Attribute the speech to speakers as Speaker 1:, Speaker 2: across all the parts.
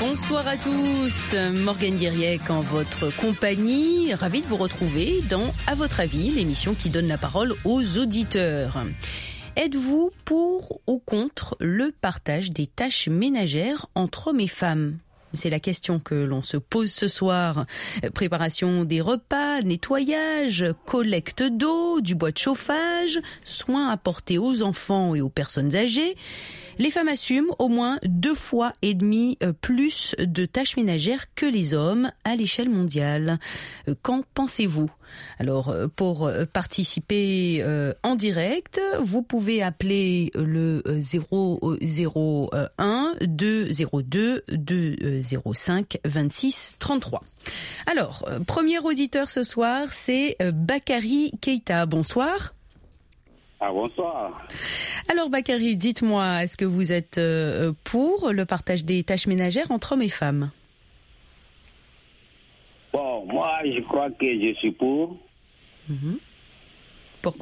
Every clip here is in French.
Speaker 1: Bonsoir à tous, Morgane Guiriec en votre compagnie, ravie de vous retrouver dans À votre avis, l'émission qui donne la parole aux auditeurs. Êtes-vous pour ou contre le partage des tâches ménagères entre hommes et femmes ? C'est la question que l'on se pose ce soir. Préparation des repas, nettoyage, collecte d'eau, du bois de chauffage, soins apportés aux enfants et aux personnes âgées. Les femmes assument au moins 2,5 fois plus de tâches ménagères que les hommes à l'échelle mondiale. Qu'en pensez-vous ? Alors, pour participer en direct, vous pouvez appeler le 001 202 205 26 33. Alors, premier auditeur ce soir, c'est Bakary Keita. Bonsoir.
Speaker 2: Ah, bonsoir.
Speaker 1: Alors Bakary, dites-moi, est-ce que vous êtes pour le partage des tâches ménagères entre hommes et femmes ?
Speaker 2: Bon, moi, je crois que je suis pour.
Speaker 1: Pourquoi ?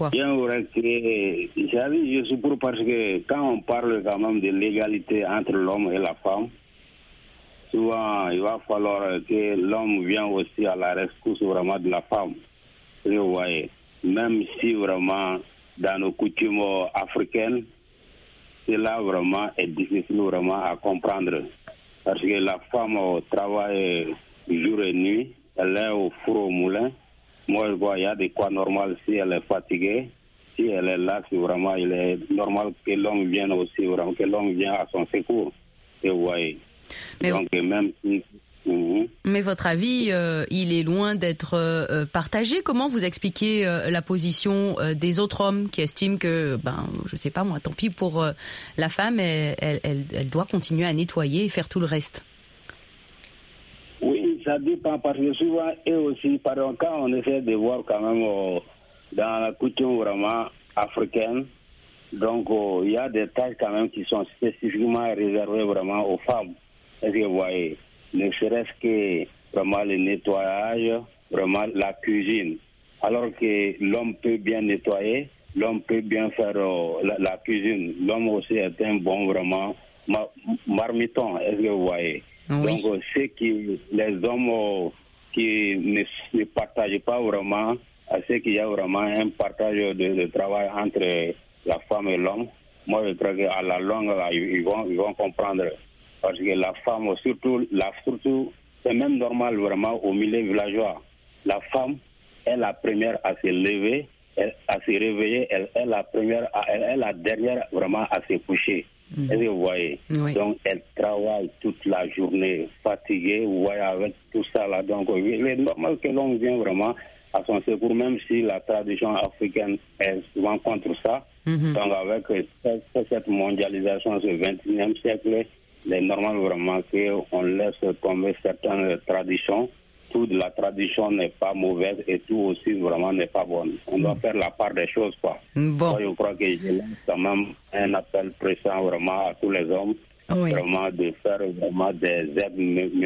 Speaker 2: Bien vrai que je suis pour parce que quand on parle quand même de l'égalité entre l'homme et la femme, souvent il va falloir que l'homme vienne aussi à la rescousse vraiment de la femme. Vous voyez, même si vraiment dans nos coutumes africaines, cela vraiment est difficile vraiment à comprendre. Parce que la femme travaille jour et nuit, elle est au four au moulin. Moi, je vois, il y a des cas normaux si elle est fatiguée. Si elle est là, c'est vraiment, il est normal que l'homme vienne aussi, vraiment, que l'homme vienne à son secours. Et vous voyez.
Speaker 1: Mais
Speaker 2: donc, même si...
Speaker 1: Mais votre avis, il est loin d'être partagé. Comment vous expliquez la position des autres hommes qui estiment que, je sais pas moi, tant pis pour la femme, elle doit continuer à nettoyer et faire tout le reste ?
Speaker 2: Oui, ça dépend parce que souvent, et aussi, par exemple, quand on essaie de voir quand même dans la coutume vraiment africaine, donc il y a des tâches quand même qui sont spécifiquement réservées vraiment aux femmes. Est-ce que vous voyez ? Ne serait-ce que vraiment le nettoyage, vraiment la cuisine. Alors que l'homme peut bien nettoyer, l'homme peut bien faire la cuisine. L'homme aussi est un bon vraiment marmiton, est-ce que vous voyez ?
Speaker 1: Oui.
Speaker 2: Donc c'est que les hommes qui ne partagent pas vraiment, c'est qu'il y a vraiment un partage de travail entre la femme et l'homme. Moi je crois qu'à la longue, là, ils vont comprendre. Parce que la femme, surtout, c'est même normal vraiment au milieu villageois. La femme est la première à se lever, à se réveiller, elle est la première, elle est la dernière vraiment à se coucher. Est-ce que vous voyez ?
Speaker 1: Oui.
Speaker 2: Donc elle travaille toute la journée, fatiguée, vous voyez, avec tout ça là. Donc il est normal que l'on vienne vraiment à son secours, même si la tradition africaine est souvent contre ça. Donc avec cette mondialisation, ce 21e siècle, il est normal vraiment qu'on laisse tomber certaines traditions. Toute la tradition n'est pas mauvaise et tout aussi vraiment n'est pas bonne. On doit faire la part des choses, quoi.
Speaker 1: Bon.
Speaker 2: Moi, je crois que je lance quand même un appel pressant vraiment à tous les hommes, vraiment de faire vraiment des aides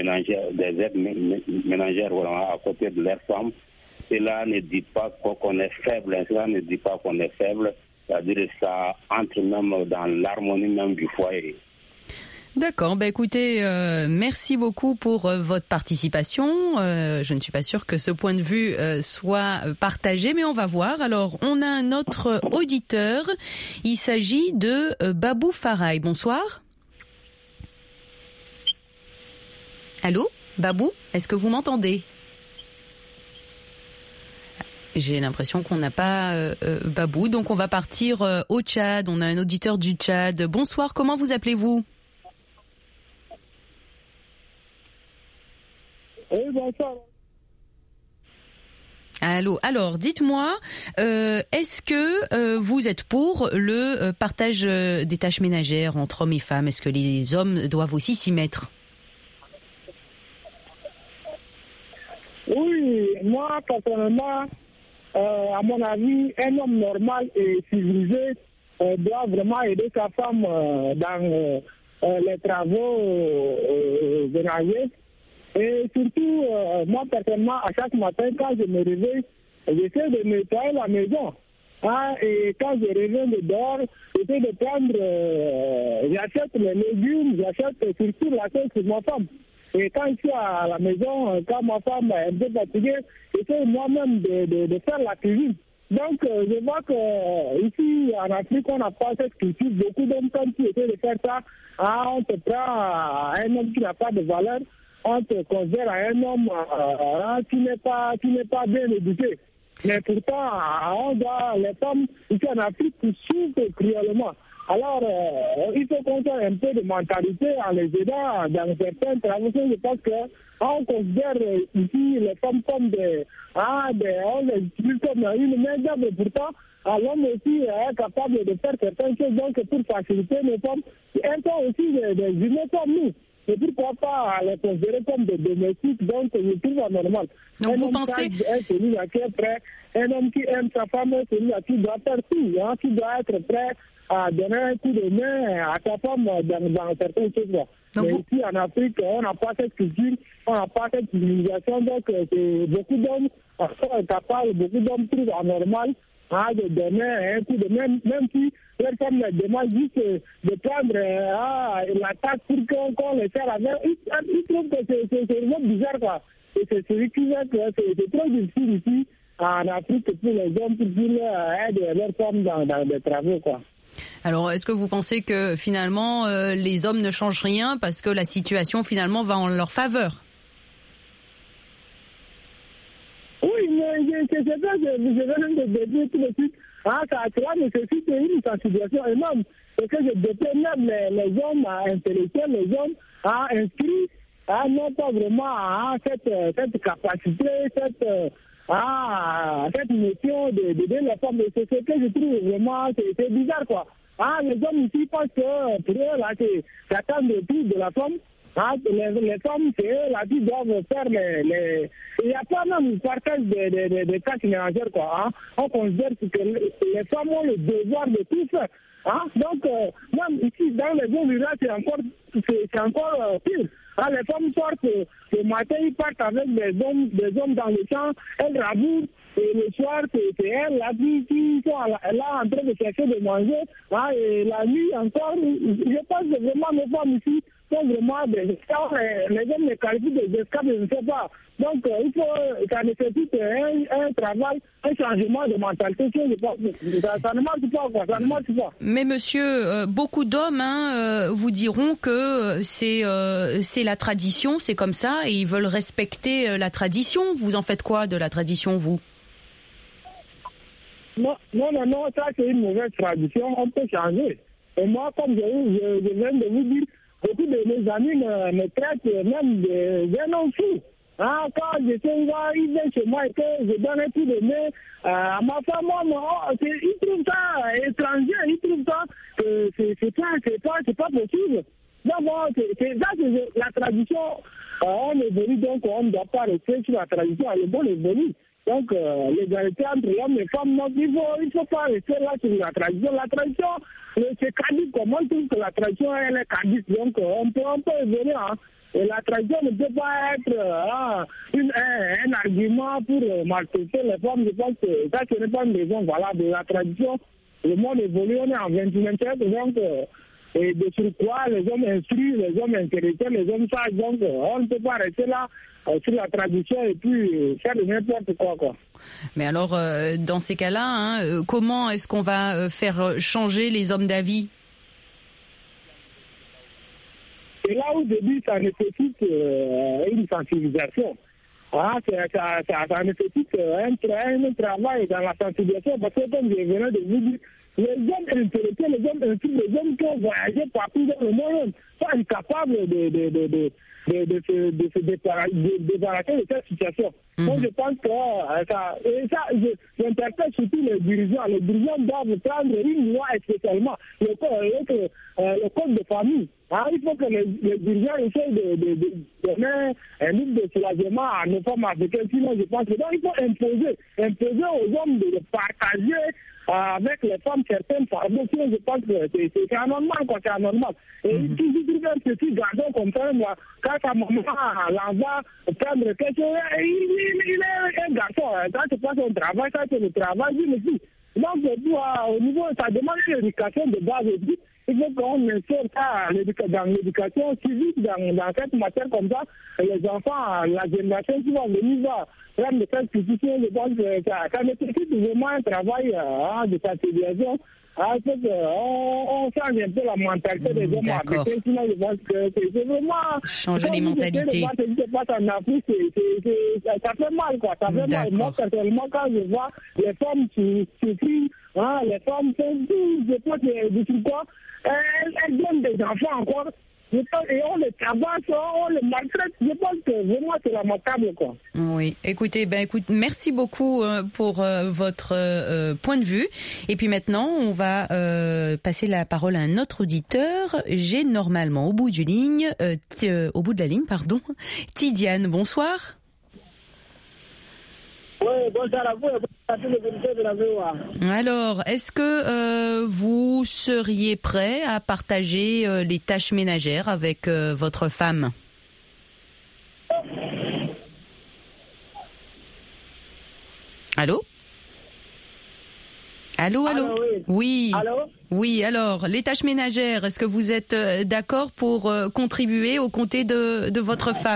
Speaker 2: ménagères vraiment à côté de leurs femmes. Cela ne dit pas qu'on est faible, c'est-à-dire que ça entre même dans l'harmonie même du foyer.
Speaker 1: D'accord, écoutez, merci beaucoup pour votre participation. Je ne suis pas sûre que ce point de vue soit partagé, mais on va voir. Alors, on a un autre auditeur. Il s'agit de Babou Faraï. Bonsoir. Allô, Babou, est-ce que vous m'entendez ? J'ai l'impression qu'on n'a pas Babou, donc on va partir au Tchad. On a un auditeur du Tchad. Bonsoir, comment vous appelez-vous ?
Speaker 3: Oui, bonsoir.
Speaker 1: Allô. Alors, dites-moi, est-ce que vous êtes pour le partage des tâches ménagères entre hommes et femmes ? Est-ce que les hommes doivent aussi s'y mettre ?
Speaker 3: Oui, moi, personnellement, à mon avis, un homme normal et civilisé doit vraiment aider sa femme dans les travaux ménagers. Et surtout, moi, personnellement, à chaque matin, quand je me réveille, j'essaie de nettoyer la maison. Et quand je reviens de dehors, j'essaie de prendre, j'achète les légumes, j'achète surtout la chose pour ma femme. Et quand je suis à la maison, quand ma femme est un peu fatiguée, j'essaie moi-même de faire la cuisine. Donc, je vois qu'ici, en Afrique, on n'a pas cette culture. Beaucoup d'hommes, quand tu essaies de faire ça, on te prend un homme qui n'a pas de valeur, on te considère un homme qui n'est pas bien éduqué. Mais pourtant, les femmes ici en Afrique souffrent cruellement. Alors, il faut qu'on ait un peu de mentalité en les aidant dans certains travaux. Je pense qu'on considère ici les femmes comme on les utilise comme une main-d'œuvre. Pourtant, l'homme aussi est capable de faire certaines choses. Donc, pour faciliter les femmes, elles sont aussi des humains comme nous. Et pourquoi pas les considérer comme des domestiques, donc je trouve anormal.
Speaker 1: Donc vous pensez...
Speaker 3: Celui-là qui est prêt, un homme qui aime sa femme, celui-là qui doit faire tout, qui doit être prêt à donner un coup de main à sa femme dans certaines choses. Mais ici en Afrique, on n'a pas cette culture, on n'a pas cette civilisation, donc beaucoup d'hommes sont capables, beaucoup d'hommes trouvent anormal de donner un coup de main, même si leur femme leur demande juste de prendre la tasse pour qu'on les serre avec. Ils trouvent que c'est vraiment bizarre, quoi. Et c'est celui qui veut que c'est trop difficile ici en Afrique pour les hommes pour aider leurs femmes dans des travaux, quoi.
Speaker 1: Alors, est-ce que vous pensez que finalement les hommes ne changent rien parce que la situation finalement va en leur faveur?
Speaker 3: Oui, mais c'est ça que je viens de dire tout de suite. Ça nécessite une sensibilisation énorme. Et que je déplore même les hommes intellectuels, les hommes inscrits, n'ont pas vraiment cette capacité, cette notion d'aider les femmes. C'est ce que je trouve vraiment, c'est bizarre, quoi. Les hommes ici pensent que pour eux, là, c'est attendre le tout de la femme. Les femmes, c'est eux là qui doivent faire les... Il n'y a pas même une partage des tâches ménagères, quoi. On considère que les femmes ont le devoir de tout faire. Donc, même ici, dans les zones rurales, c'est encore pire. Les femmes sortent le matin, ils partent avec des hommes dans le champ, elles rabourent, et le soir, c'est elles là qui sont là en train de chercher de manger. Et la nuit encore, je pense que vraiment les femmes ici sont vraiment des esclaves. Les hommes les qualifient des esclaves, je ne sais pas. Donc, ça nécessite un travail, un changement de mentalité. Ça ne marche pas, quoi. Ça ne marche pas.
Speaker 1: Mais monsieur, beaucoup d'hommes vous diront que c'est la tradition, c'est comme ça, et ils veulent respecter la tradition. Vous en faites quoi de la tradition, vous?
Speaker 3: Non, ça c'est une mauvaise tradition, on peut changer. Et moi, comme je viens de vous dire, beaucoup de mes amis me traitent même d'un homme fou. Quand je sais, ils viennent chez moi et que je donne un coup de main à ma femme, ils trouvent ça étranger, ils trouvent ça que c'est pas possible. Donc, c'est la tradition, on évolue, donc on ne doit pas rester sur la tradition, elle est bonne évolue. Donc, l'égalité entre l'homme et les femmes, donc il ne faut pas rester là sur la tradition. La tradition, c'est caduc. Moi, je trouve que la tradition, elle est caduque. Donc, on peut évoluer. Et la tradition ne peut pas être un argument pour maltraiter les femmes. Je pense que ça, ce n'est pas une raison valable. La tradition, le monde évolue, on est en 21e siècle. Donc, et de surcroît, les hommes instruits, les hommes intellectuels, les hommes sages. Donc, on ne peut pas rester là sur la tradition et puis faire n'importe quoi.
Speaker 1: Mais alors, dans ces cas-là, comment est-ce qu'on va faire changer les hommes d'avis?
Speaker 3: Et là où je dis ça nécessite une sensibilisation. Ça nécessite un travail dans la sensibilisation parce que comme je venais de vous dire, les hommes intellectuels, les hommes instruits, les hommes qui ont voyagé partout dans le monde sont incapables de se débarrasser de cette situation. Donc je pense que j'interpelle surtout les dirigeants. Les dirigeants doivent prendre une loi spécialement, le code de famille. Il faut que les dirigeants essayent de donner un livre de soulagement à nos femmes africaines. Sinon, je pense que il faut imposer aux hommes de partager avec les femmes certaines fardeaux. Sinon, je pense que c'est anormal, quoi, c'est anormal. Et toujours un petit garçon comme ça, quand sa maman l'envoie prendre quelque chose, il est un garçon. Quand c'est pas son travail, quand c'est le travail d'une fille. Donc, au niveau, ça demande une éducation de base. il faut qu'on insère ça dans l'éducation civique, dans cette matière comme ça. Les enfants, la génération qui va venir va prendre de cette institution. Je pense que ça nécessite vraiment un travail de sensibilisation. On change un peu la mentalité des hommes africains, sinon je pense que c'est vraiment...
Speaker 1: Changer les mentalités.
Speaker 3: Ce qui se passe en Afrique, ça fait mal, quoi. Ça fait mal. Moi, personnellement, quand je vois les femmes qui crient, les femmes font tout, je pense que quoi, elles donnent des enfants encore. Et on les tabasse, on les maltraite. Je pense que vraiment c'est lamentable, quoi.
Speaker 1: Oui, écoutez, merci beaucoup pour votre point de vue. Et puis maintenant, on va passer la parole à un autre auditeur. J'ai normalement au bout de la ligne, Tidiane. Bonsoir.
Speaker 3: Oui, bonsoir à vous et à tous les auditeurs de la VOA.
Speaker 1: Alors, est-ce que vous seriez prêt à partager les tâches ménagères avec votre femme ? Allô ? Allô ? Oui.
Speaker 3: Allô ?
Speaker 1: Oui, alors, les tâches ménagères, est-ce que vous êtes d'accord pour contribuer aux côtés de votre femme ?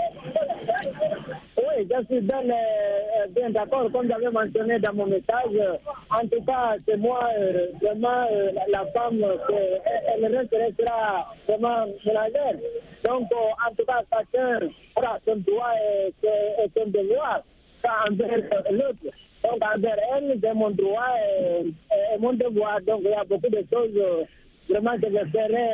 Speaker 3: Oui, je suis bien d'accord, comme j'avais mentionné dans mon message. En tout cas, c'est moi, vraiment, la femme, elle restera vraiment ménagère. Donc, en tout cas, chacun aura son droit et son devoir envers l'autre. Donc, envers elle, c'est mon droit et mon devoir. Donc, il y a beaucoup de choses vraiment que je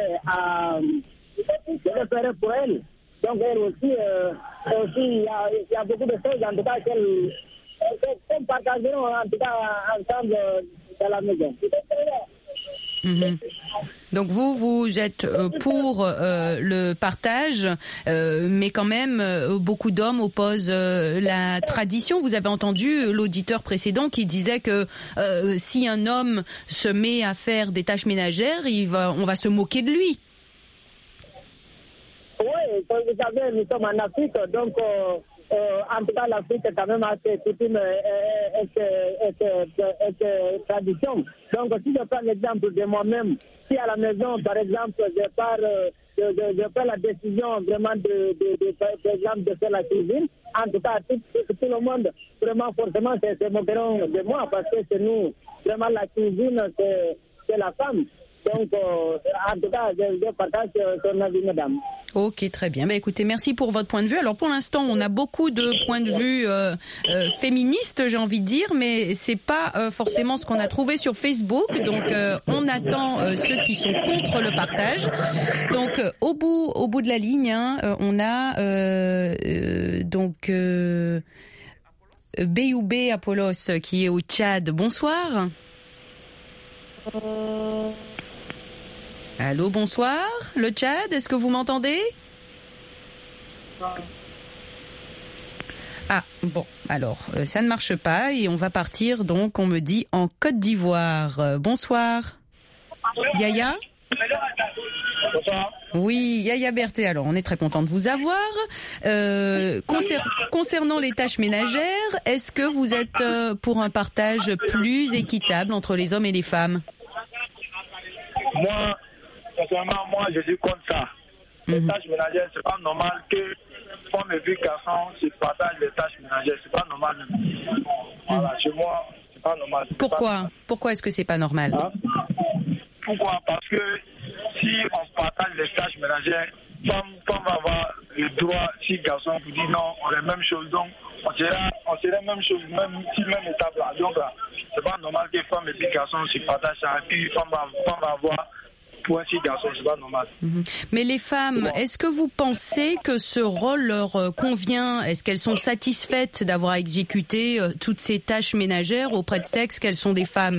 Speaker 3: ferai pour elle. Donc, elle aussi, il y a beaucoup de choses, en tout cas, qu'on partageront, en tout cas, ensemble dans la maison.
Speaker 1: Mm-hmm. Donc vous êtes pour le partage, mais quand même beaucoup d'hommes opposent la tradition. Vous avez entendu l'auditeur précédent qui disait que si un homme se met à faire des tâches ménagères, on va se moquer de lui.
Speaker 3: Oui, vous savez, nous sommes en Afrique, donc en tout cas l'Afrique est quand même assez coutume et tradition. Donc si je prends l'exemple de moi-même, si à la maison, par exemple, je prends la décision vraiment par exemple, de faire la cuisine, en tout cas tout le monde, vraiment forcément, se moqueront de moi parce que c'est nous, vraiment la cuisine, c'est la femme. Donc, en tout cas, je partage son avis, madame.
Speaker 1: Ok, très bien. Écoutez, merci pour votre point de vue. Alors, pour l'instant, on a beaucoup de points de vue féministes, j'ai envie de dire, mais c'est pas forcément ce qu'on a trouvé sur Facebook. Donc, on attend ceux qui sont contre le partage. Donc, au bout de la ligne, on a Beyoubé Apollos qui est au Tchad. Bonsoir. Allô, bonsoir, le Tchad, est-ce que vous m'entendez ? Ah, bon, alors, ça ne marche pas et on va partir, donc, on me dit, en Côte d'Ivoire. Bonsoir. Yaya ?
Speaker 3: Bonsoir.
Speaker 1: Oui, Yaya Berté, alors, on est très content de vous avoir. Concernant les tâches ménagères, est-ce que vous êtes pour un partage plus équitable entre les hommes et les femmes ?
Speaker 4: Moi, personnellement, je suis contre ça. Les tâches ménagères, c'est pas normal que femmes et filles garçons se partagent les tâches ménagères. C'est pas normal. Voilà, chez moi, c'est pas normal.
Speaker 1: Pourquoi est-ce que c'est pas normal ?
Speaker 4: Pourquoi ? Parce que si on partage les tâches ménagères, femme va avoir le droit, si garçon vous dit non, on a la même chose, donc on serait la même chose, même étape là. Donc c'est pas normal que femmes et filles garçons se partagent ça. Et puis femme va avoir pour un garçon, c'est pas normal.
Speaker 1: Mais les femmes, est-ce que vous pensez que ce rôle leur convient ? Est-ce qu'elles sont satisfaites d'avoir exécuté toutes ces tâches ménagères au prétexte qu'elles sont des femmes ?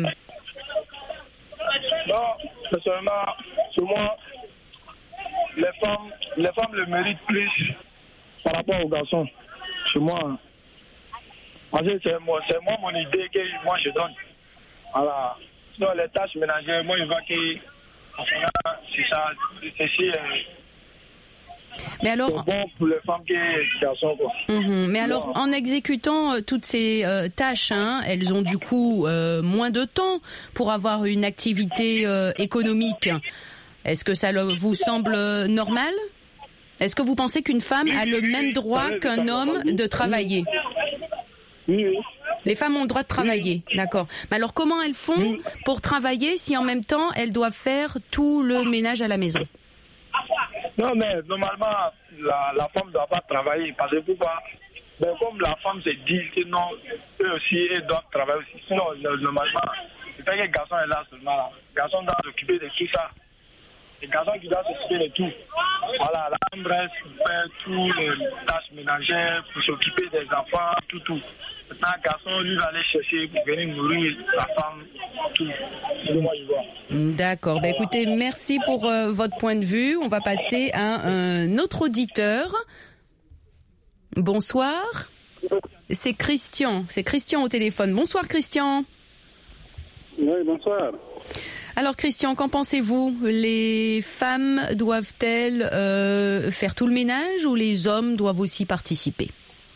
Speaker 4: Non, personnellement, pour moi, les femmes le méritent plus par rapport aux garçons. Chez moi, c'est moi mon idée que moi je donne. Voilà. Sinon, les tâches ménagères, moi je vois que c'est ça,
Speaker 1: Mais alors,
Speaker 4: c'est bon pour les femmes que les garçons, quoi.
Speaker 1: Mais alors, en exécutant toutes ces tâches, elles ont du coup moins de temps pour avoir une activité économique. Est-ce que ça vous semble normal ? Est-ce que vous pensez qu'une femme a le même droit qu'un homme de travailler ?
Speaker 3: Oui.
Speaker 1: Les femmes ont le droit de travailler, d'accord. Mais alors, comment elles font pour travailler si en même temps elles doivent faire tout le ménage à la maison ?
Speaker 4: Non, mais normalement, la femme ne doit pas travailler. Parce que pourquoi ? Mais comme la femme se dit que non, eux aussi, ils doivent travailler aussi. Sinon, normalement, c'est pas que le garçon est là seulement. Là. Le garçon doit s'occuper de tout ça. Le garçon qui doit s'occuper de tout. Voilà, la femme reste pour faire toutes les tâches ménagères, pour s'occuper des enfants, tout. Maintenant, le garçon, lui, va aller chercher pour venir nourrir la femme, tout. C'est le moi, je vois.
Speaker 1: D'accord. Ben, écoutez, merci pour votre point de vue. On va passer à un autre auditeur. Bonsoir. C'est Christian au téléphone. Bonsoir, Christian.
Speaker 2: Oui, bonsoir.
Speaker 1: Alors, Christian, qu'en pensez-vous ? Les femmes doivent-elles faire tout le ménage ou les hommes doivent aussi participer ?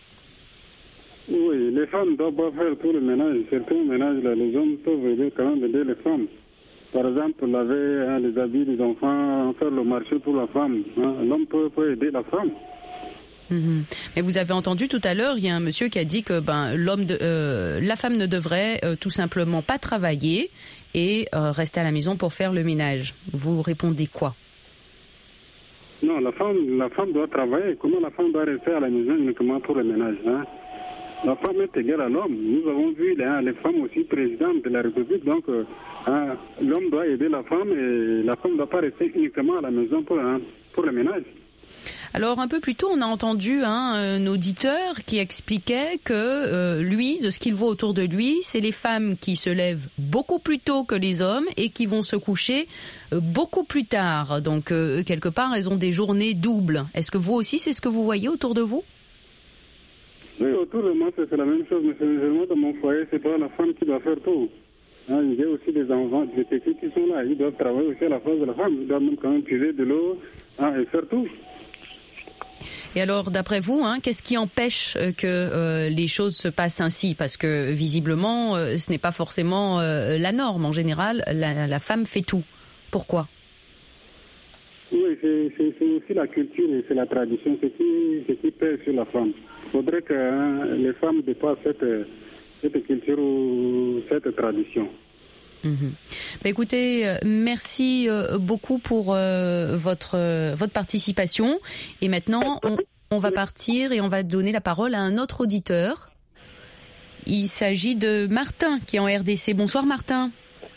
Speaker 2: Oui, les femmes doivent pas faire tout le ménage. Certains ménages, là, les hommes peuvent aider quand même aider les femmes. Par exemple, laver les habits des enfants, faire le marché pour la femme. L'homme peut aider la femme.
Speaker 1: Mais vous avez entendu tout à l'heure, il y a un monsieur qui a dit que la femme ne devrait tout simplement pas travailler et rester à la maison pour faire le ménage. Vous répondez quoi ?
Speaker 2: Non, la femme doit travailler. Comment la femme doit rester à la maison uniquement pour le ménage, La femme est égale à l'homme. Nous avons vu les femmes aussi présidentes de la République. Donc, l'homme doit aider la femme et la femme ne doit pas rester uniquement à la maison pour le ménage.
Speaker 1: Alors, un peu plus tôt, on a entendu un auditeur qui expliquait que lui, de ce qu'il voit autour de lui, c'est les femmes qui se lèvent beaucoup plus tôt que les hommes et qui vont se coucher beaucoup plus tard. Donc, quelque part, elles ont des journées doubles. Est-ce que vous aussi, c'est ce que vous voyez autour de vous ?
Speaker 2: Oui, autour de moi, c'est la même chose. Mais seulement dans mon foyer, c'est pas la femme qui doit faire tout. Il y a aussi des enfants, des petits qui sont là. Ils doivent travailler aussi à la place de la femme. Ils doivent même quand même puiser de l'eau et faire tout.
Speaker 1: Et alors, d'après vous, qu'est-ce qui empêche que les choses se passent ainsi ? Parce que visiblement, ce n'est pas forcément la norme. En général, la femme fait tout. Pourquoi ?
Speaker 2: Oui, c'est aussi la culture et c'est la tradition, ce qui pèse sur la femme. Il faudrait que les femmes dépassent cette culture ou cette tradition.
Speaker 1: Écoutez, merci beaucoup pour votre participation. Et maintenant, on va partir et on va donner la parole à un autre auditeur. Il s'agit de Martin qui est en RDC. Bonsoir Martin.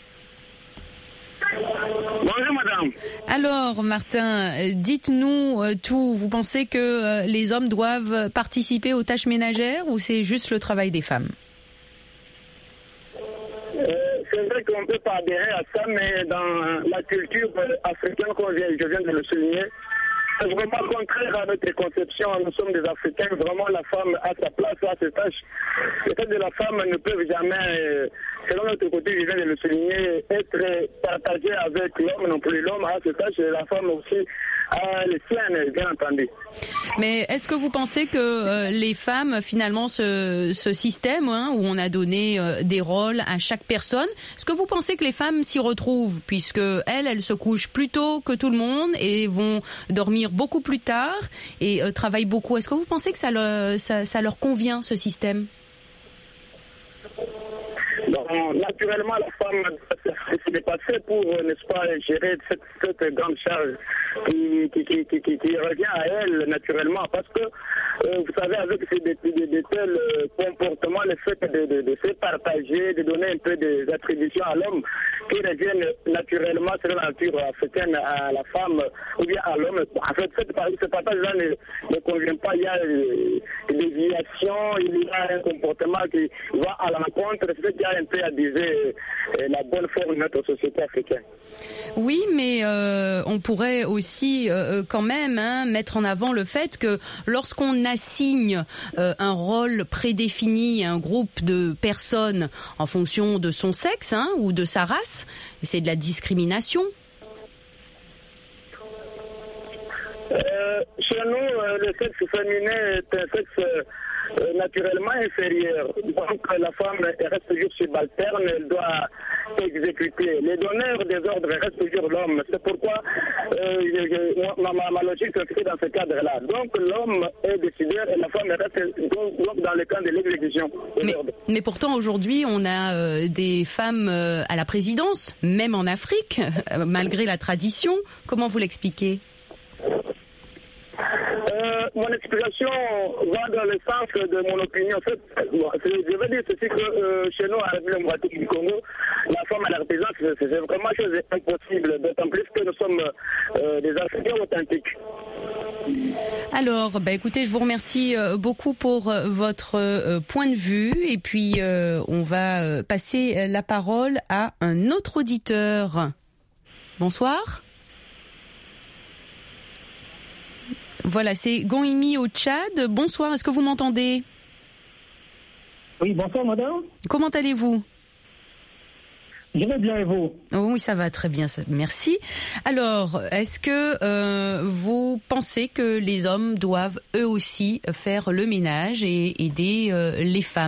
Speaker 3: Bonjour madame.
Speaker 1: Alors Martin, dites-nous tout. Vous pensez que les hommes doivent participer aux tâches ménagères ou c'est juste le travail des femmes ?
Speaker 3: C'est vrai qu'on ne peut pas adhérer à ça, mais dans la culture africaine, comme je viens de le souligner, c'est vraiment contraire à notre conception. Nous sommes des Africains, vraiment la femme a sa place, a ses tâches. Les tâches de la femme ne peuvent jamais, selon notre côté, je viens de le souligner, être partagées avec l'homme non plus. L'homme a ses tâches et la femme aussi a les siennes, bien entendu.
Speaker 1: Mais est-ce que vous pensez que les femmes, finalement, ce système où on a donné des rôles à chaque personne, est-ce que vous pensez que les femmes s'y retrouvent, puisque elles se couchent plus tôt que tout le monde et vont dormir beaucoup plus tard et travaillent beaucoup. Est-ce que vous pensez que ça leur convient, ce système ?
Speaker 3: Donc, naturellement, la femme s'est dépassée pour, n'est-ce pas, gérer cette grande charge qui revient à elle naturellement. Parce que, vous savez, avec de tels comportements, le fait de se partager, de donner un peu des attributions à l'homme qui reviennent naturellement selon la nature africaine à la femme ou bien à l'homme. En fait, ce partage-là ne convient pas. Il y a des déviations, il y a un comportement qui va à l'encontre. C'est ce qui a un peu abusé la bonne forme de notre société africaine.
Speaker 1: Oui, mais on pourrait aussi quand même mettre en avant le fait que lorsqu'on assigne un rôle prédéfini à un groupe de personnes en fonction de son sexe ou de sa race, c'est de la discrimination.
Speaker 3: chez nous, le sexe féminin est un sexe naturellement inférieur. Donc la femme reste toujours subalterne, elle doit exécuter. Les donneurs des ordres restent toujours l'homme. C'est pourquoi ma logique s'inscrit dans ce cadre-là. Donc l'homme est décideur et la femme reste donc dans le cadre de l'exécution des ordres.
Speaker 1: Mais pourtant aujourd'hui on a des femmes à la présidence, même en Afrique, malgré la tradition. Comment vous l'expliquez ?
Speaker 3: Mon explication va dans le sens de mon opinion. Je veux dire ceci que chez nous, à la République démocratique du Congo, la femme à la présidence, c'est vraiment chose impossible, d'autant plus que nous sommes des Africains authentiques.
Speaker 1: Alors, écoutez, je vous remercie beaucoup pour votre point de vue et puis on va passer la parole à un autre auditeur. Bonsoir. Voilà, c'est Goimi au Tchad. Bonsoir, est-ce que vous m'entendez ?
Speaker 3: Oui, bonsoir madame.
Speaker 1: Comment allez-vous ?
Speaker 3: Je vais bien et vous ?
Speaker 1: Oui, ça va très bien, merci. Alors, est-ce que vous pensez que les hommes doivent eux aussi faire le ménage et aider les femmes ?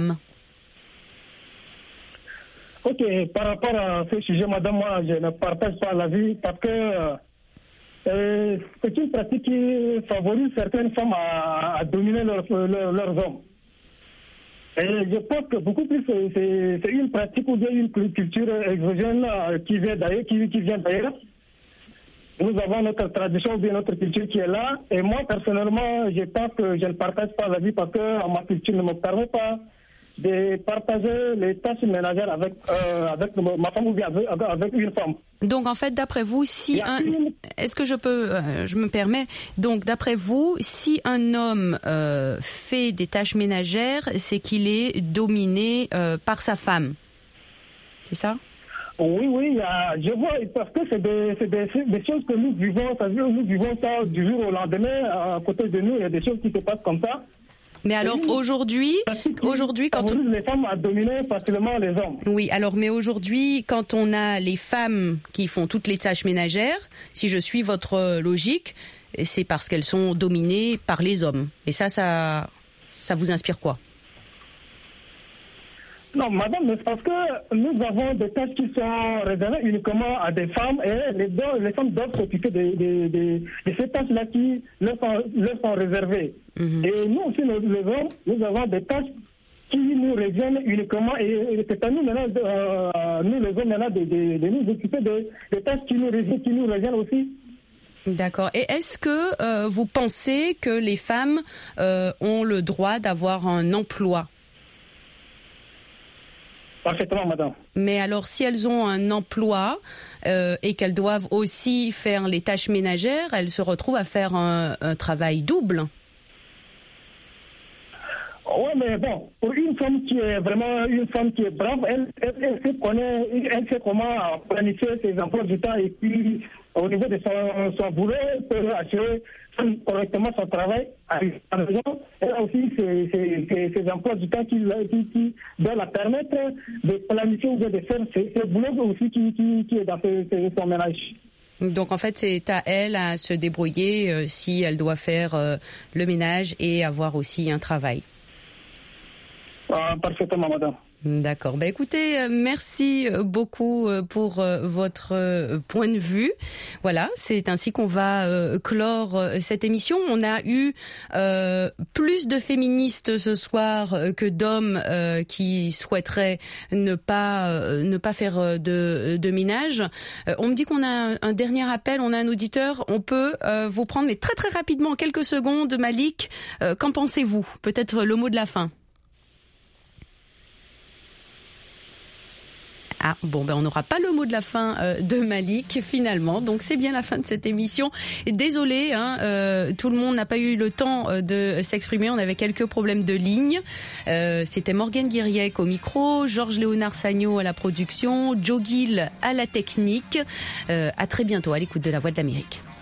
Speaker 3: Ok, par rapport à ce sujet, madame, moi je ne partage pas l'avis parce que c'est une pratique qui favorise certaines femmes à dominer leurs hommes. Et je pense que beaucoup plus c'est une pratique ou bien une culture exogène qui vient d'ailleurs. Nous avons notre tradition ou bien notre culture qui est là. Et moi, personnellement, je pense que je ne partage pas l'avis parce que ma culture ne me permet pas de partager les tâches ménagères avec ma femme ou bien avec une femme.
Speaker 1: Donc en fait, d'après vous, est-ce que je me permets, donc d'après vous, si un homme fait des tâches ménagères, c'est qu'il est dominé par sa femme, c'est ça ?
Speaker 3: Oui, je vois, parce que c'est des choses que nous vivons ça du jour au lendemain, à côté de nous, il y a des choses qui se passent comme ça.
Speaker 1: Mais alors aujourd'hui, quand
Speaker 3: les femmes à dominer facilement les hommes.
Speaker 1: Oui, alors mais aujourd'hui, quand on a les femmes qui font toutes les tâches ménagères, si je suis votre logique, c'est parce qu'elles sont dominées par les hommes. Et ça vous inspire quoi ?
Speaker 3: Non, madame, mais c'est parce que nous avons des tâches qui sont réservées uniquement à des femmes et les femmes doivent s'occuper de ces tâches-là qui leur sont réservées. Mm-hmm. Et nous aussi, les hommes, nous avons des tâches qui nous reviennent uniquement et c'est à nous maintenant, nous les hommes maintenant, de nous occuper des tâches qui nous reviennent aussi.
Speaker 1: D'accord. Et est-ce que vous pensez que les femmes ont le droit d'avoir un emploi ?
Speaker 3: Parfaitement, madame.
Speaker 1: Mais alors, si elles ont un emploi et qu'elles doivent aussi faire les tâches ménagères, elles se retrouvent à faire un travail double.
Speaker 3: Oui, mais bon, pour une femme qui est vraiment une femme qui est brave, elle sait comment planifier ses emplois du temps et puis au niveau de son boulot, elle peut assurer correctement son travail à la maison. Elle a aussi ses emplois du temps qui doivent la permettre de planifier ou de faire ses boulots aussi qui est dans son ménage.
Speaker 1: Donc en fait, c'est à elle à se débrouiller si elle doit faire le ménage et avoir aussi un travail.
Speaker 3: Parfaitement, madame.
Speaker 1: D'accord. Écoutez, merci beaucoup pour votre point de vue. Voilà, c'est ainsi qu'on va clore cette émission. On a eu plus de féministes ce soir que d'hommes qui souhaiteraient ne pas faire de ménage. On me dit qu'on a un dernier appel, on a un auditeur. On peut vous prendre, mais très très rapidement, en quelques secondes, Malik. Qu'en pensez-vous ? Peut-être le mot de la fin. Ah bon, on n'aura pas le mot de la fin de Malik finalement, donc c'est bien la fin de cette émission. Désolée, tout le monde n'a pas eu le temps de s'exprimer, on avait quelques problèmes de ligne. C'était Morgane Guiriec au micro, Georges Léonard Sagno à la production, Joe Gill à la technique. À très bientôt à l'écoute de La Voix de l'Amérique.